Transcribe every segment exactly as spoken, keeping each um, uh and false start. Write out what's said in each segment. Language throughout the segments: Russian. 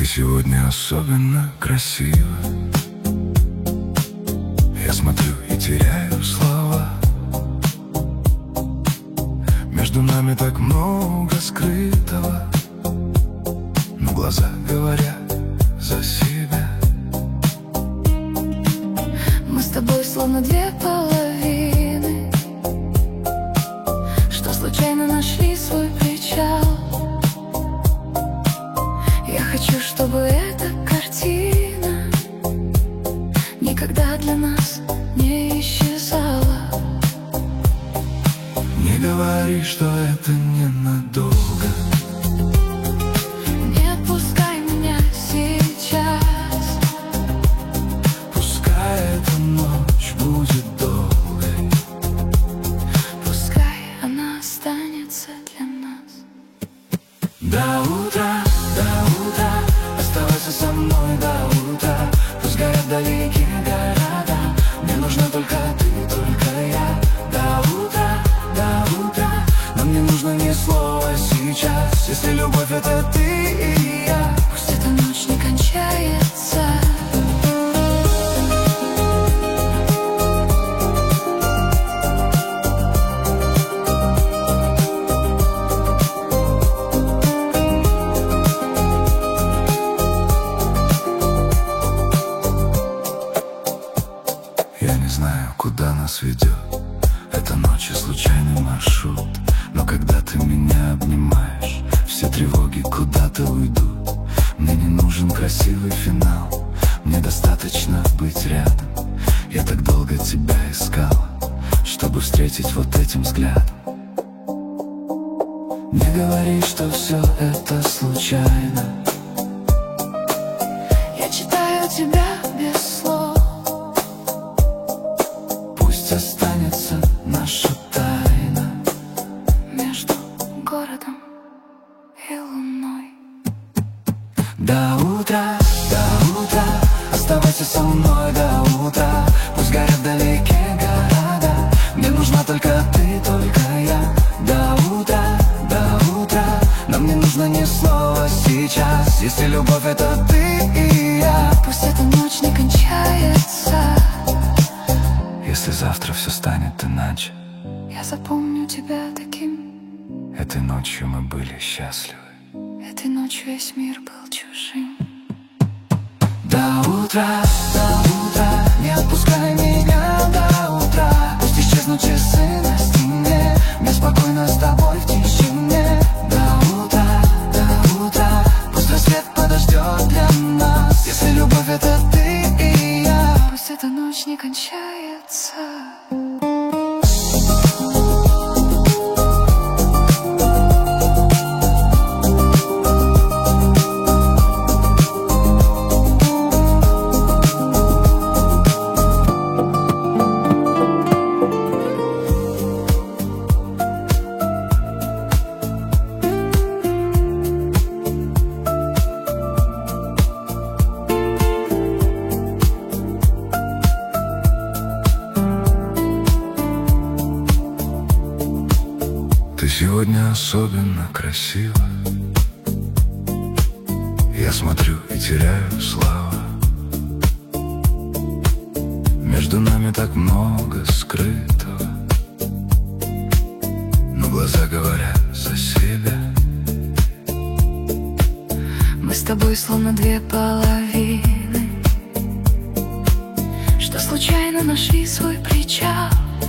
сегодня особенно красива. Я смотрю и теряю слова. Между нами так много скрытого, но глаза говорят за себя. Мы с тобой словно две половины, что случайно нашли свой причал. Я хочу, чтобы эта картина никогда для нас не исчезала. Не говори, что это ненадолго. Не отпускай меня сейчас. Пускай эта ночь будет долгой. Пускай она останется для нас. До утра, до утра, оставайся со мной до утра. Пусть горят далекие города, мне нужна только ты, только я. До утра, до утра, нам не нужно ни слова сейчас. Если любовь — это ты и я, пусть эта ночь не кончается. Я не знаю, куда нас ведет эта ночь и случайный маршрут, но когда ты меня обнимаешь, все тревоги куда-то уйдут. Мне не нужен красивый финал, мне достаточно быть рядом. Я так долго тебя искала, чтобы встретить вот этим взглядом. Не говори, что все это случайно. Я читаю тебя без слов. Пусть останется наша тайна Между городом и луной. До утра, до утра, оставайся со мной до утра. Пусть горят далекие города, мне нужна только ты, только я. До утра, до утра, нам не нужно ни слова сейчас. Если любовь — это ты и я, пусть эта ночь не кончается. если завтра все станет иначе, я запомню тебя таким. этой ночью мы были счастливы. Этой ночью весь мир был чужим. До утра, до утра, не отпускай меня до утра. Пусть исчезнут часы на стене, мне спокойно с тобой в тишине. До утра, до утра, пусть рассвет подождет для нас. Если любовь — это ты и я, пусть эта ночь не кончается. Ты сегодня особенно красива. Я смотрю и теряю слова. Между нами так много скрытого, но глаза говорят за себя. Мы с тобой словно две половины, что случайно нашли свой причал.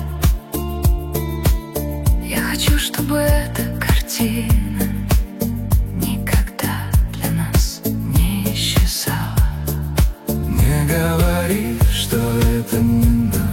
Я хочу, чтобы эта картина никогда для нас не исчезала. Не говори, что это ненадолго.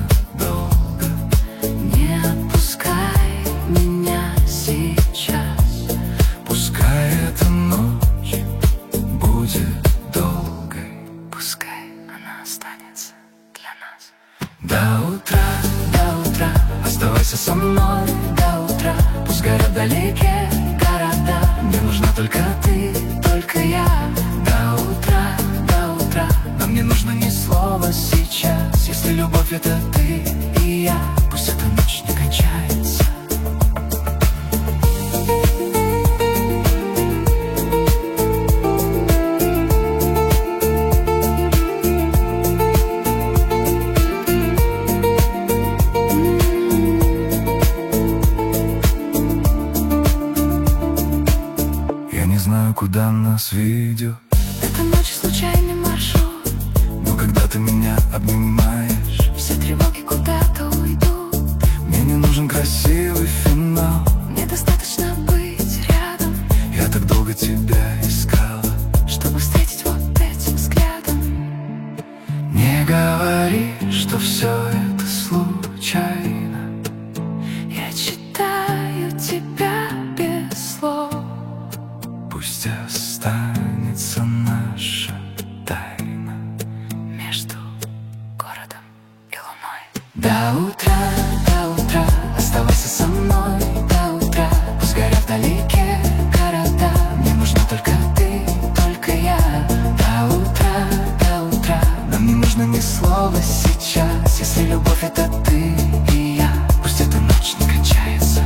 Не отпускай меня сейчас. Пускай эта ночь будет долгой. Пускай она останется для нас. До утра, до утра, оставайся со мной до утра. Пусть горят далекие города, мне нужна только ты, только я. До утра, до утра, нам не нужно ни слова сейчас. Если любовь — это ты и я, пусть эта ночь не кончается. знаю, куда нас ведет. Эта ночь случайный маршрут, Но когда ты меня обнимаешь, все тревоги куда-то уйдут. мне не нужен красивый финал. Мне достаточно быть рядом, Я так долго тебя искала, чтобы встретить вот этим взглядом. не говори, что все это случайно. Я читаю тебя без слов. Пусть останется наша тайна Между городом и луной. до утра, до утра. Оставайся со мной до утра. Пусть горят вдалеке города, мне нужна только ты, только я. До утра, до утра. Нам не нужно ни слова сейчас. Если любовь — это ты и я, пусть эта ночь не кончается.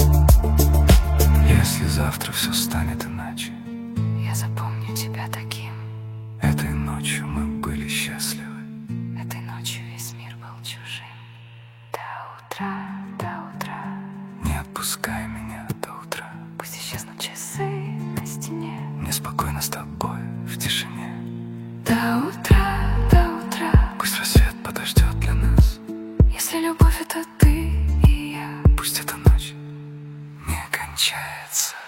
Если завтра все станет иначе, Я запомню тебя таким. этой ночью мы были счастливы. Этой ночью весь мир был чужим. До утра, до утра. Не отпускай меня до утра. Пусть исчезнут часы на стене. Мне спокойно с тобой в тишине. До утра, до утра. Пусть рассвет подождет для нас. Если любовь — это ты и я. Пусть эта ночь не кончается.